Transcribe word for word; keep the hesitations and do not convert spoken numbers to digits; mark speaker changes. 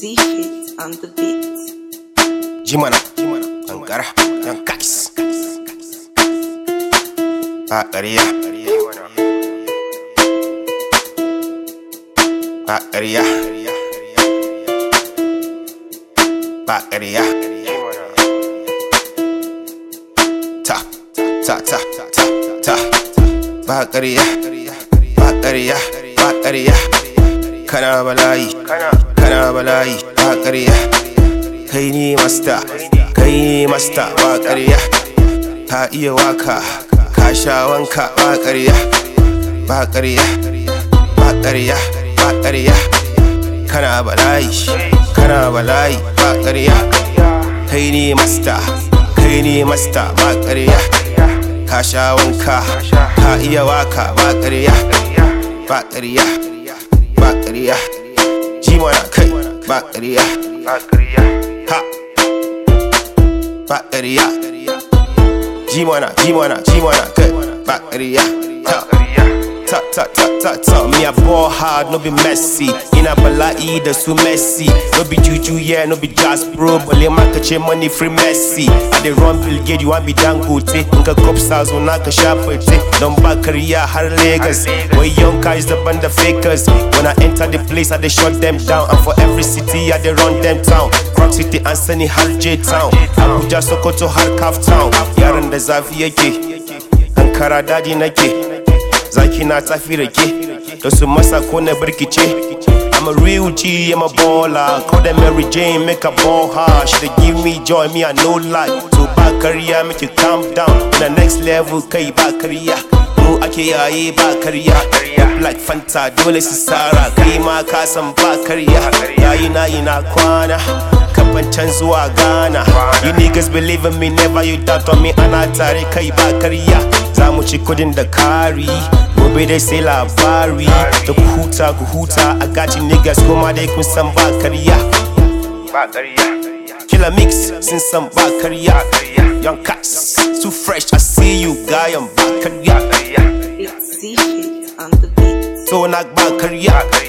Speaker 1: Z-Fit on the beat.
Speaker 2: Jimana, Ankara, Young Cats. Bakaria, Bakaria, Bakaria. Ta, ta, ta, ta, ta. Bakaria, Bakaria, Bakaria. Kana bala'i, kana bala'i, Bakaria. Kai ni master, kai ni master, Bakaria. Ka iya waka, ka sha wanka, Bakaria. Bakaria, Bakaria, Bakaria. Kana bala'i, kana bala'i, Bakaria. Kai ni master, kai ni master, Bakaria. Ka sha wanka, ka iya waka, Bakaria. Bakaria, Bakaria. Jimana kai, Bakaria. Ha, Bakaria. Jimana, Jimana, Jimana kai, Bakaria. Ta, ta, ta, ta, ta, ta. Me a ball hard, no be messy. Ina bala'i da su Messi. No be juju, yeah, no be jazz bro. Bale maka ce money free Messi. I dey run Bill Gates, you want be Dangote. Nka cop stars, wana ka shafete. Don Bakaria har Lagos. Where young guys the band the fakers. When I enter the place, I dey shut them down. And for every city, I dey run them town. Croc City and Sunny har J-Town. Abuja, Sokoto har Calf Town. Yaran da zafi yake, Ankara daji nake. Zaki na tafi rake, da su masa ko na birkice. I'm a real G, I'm a baller. Call them Mary Jane, make a ball hard. She dey give me joy, me I no lie. So Bakaria, make you calm down. On the next level, kai Bakaria. Mu ake yayi Bakaria. Like Fanta, dole su Sara. Kai ma ka san Bakaria. Yayi na yi na kwana. Kafancan zuwa Ghana. You niggas believe in me, never you doubt on me. Ana tare kai Bakaria. Zamu ci kudin da kari. Gobe dai sai labari. Da ku huta ku huta. I got you niggas kuma dai kun san Bakaria. Bakaria. Killer mix sun san Bakaria. Young Cats, too fresh. I see you guy on Bakaria.
Speaker 1: It's Z-Fit on the beat.
Speaker 2: So nak Bakaria.